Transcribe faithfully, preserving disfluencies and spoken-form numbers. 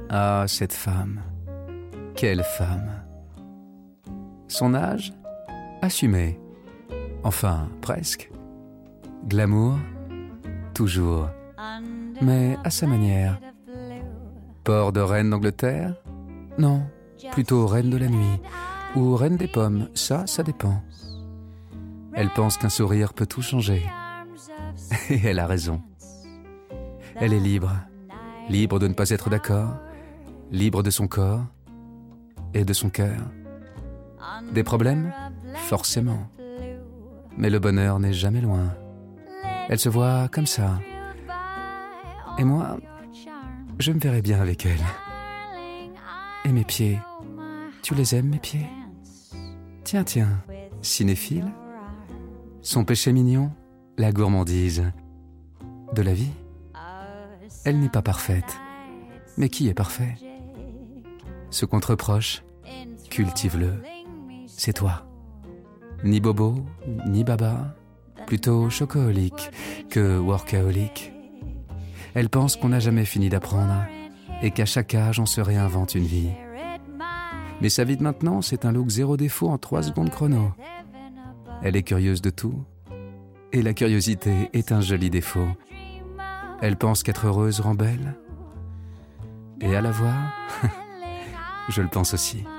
Ah, cette femme. Quelle femme. Son âge? Assumé. Enfin, presque. Glamour? Toujours. Mais à sa manière. Port de reine d'Angleterre? Non, plutôt reine de la nuit. Ou reine des pommes, ça, ça dépend. Elle pense qu'un sourire peut tout changer. Et elle a raison. Elle est libre. Libre de ne pas être d'accord. Libre de son corps. Et de son cœur. Des problèmes? Forcément. Mais le bonheur n'est jamais loin. Elle se voit comme ça. Et moi, je me verrai bien avec elle. Et mes pieds, tu les aimes, mes pieds? Tiens, tiens, cinéphile? Son péché mignon? La gourmandise. De la vie? Elle n'est pas parfaite. Mais qui est parfait? Ce qu'on te reproche, cultive-le. C'est toi. Ni bobo, ni baba, plutôt chocoholique que workaholique. Elle pense qu'on n'a jamais fini d'apprendre et qu'à chaque âge on se réinvente une vie. Mais sa vie de maintenant, c'est un look zéro défaut en trois secondes chrono. Elle est curieuse de tout et la curiosité est un joli défaut. Elle pense qu'être heureuse rend belle. Et à la voir, je le pense aussi.